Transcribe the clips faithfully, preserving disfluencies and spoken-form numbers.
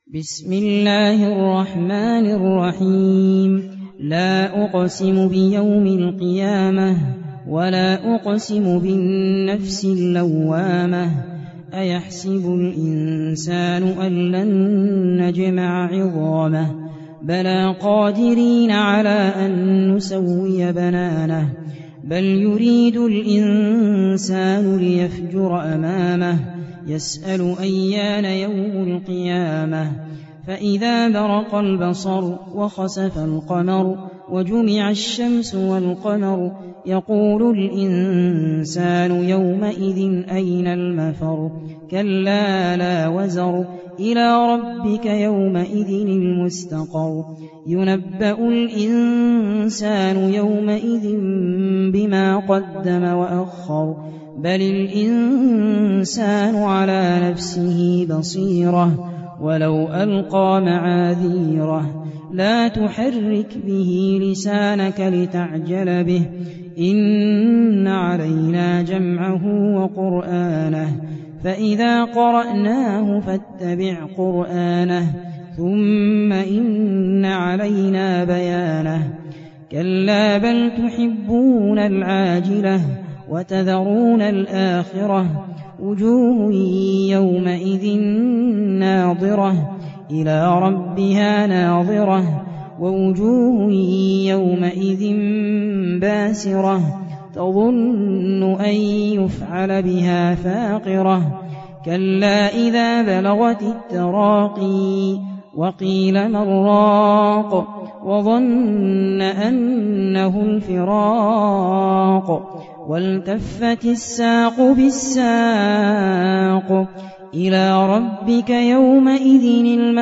بسم الله الرحمن الرحيم لا أقسم بيوم القيامة ولا أقسم بالنفس اللوامة أيحسب الإنسان أن لن نجمع عظامه بلى قادرين على أن نسوي بنانه بل يريد الإنسان ليفجر أمامه يسأل أيان يوم القيامة فإذا برق البصر وخسف القمر وجمع الشمس والقمر يقول الإنسان يومئذ أين المفر كلا لا وزر إلى ربك يومئذ المستقر ينبأ الإنسان يومئذ بما قدم وأخر بل الإنسان على نفسه بصيرة ولو ألقى معاذيره لا تحرك به لسانك لتعجل به إن علينا جمعه وقرآنه فإذا قرأناه فاتبع قرآنه ثم إن علينا بيانه كلا بل تحبون العاجلة وتذرون الآخرة وجوه يومئذ ناظرة إلى ربها ناظرة ووجوه يومئذ باسرة تظن أن يفعل بها فاقرة كلا إذا بلغت التراقي وقيل من راق وظن أنه الفراق والتفت الساق بالساق إلى ربك يومئذ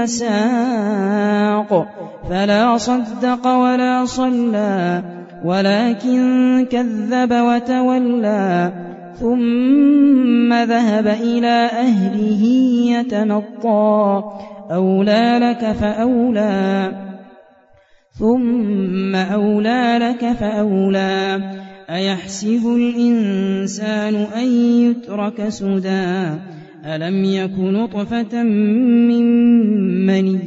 المساق فلا صدق ولا صلى ولكن كذب وتولى ثم ذهب إلى أهله يتمطى أولى لك فأولى ثم أولى لك فأولى أيحسب الإنسان أن يترك سدى ألم يك نطفة من مني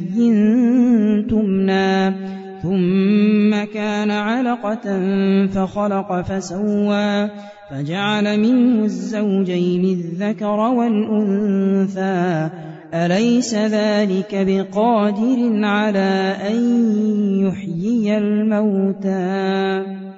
تمنى ثم كان علقة فخلق فسوى فجعل منه الزوجين الذكر والأنثى أليس ذلك بقادر على أن يحيي الموتى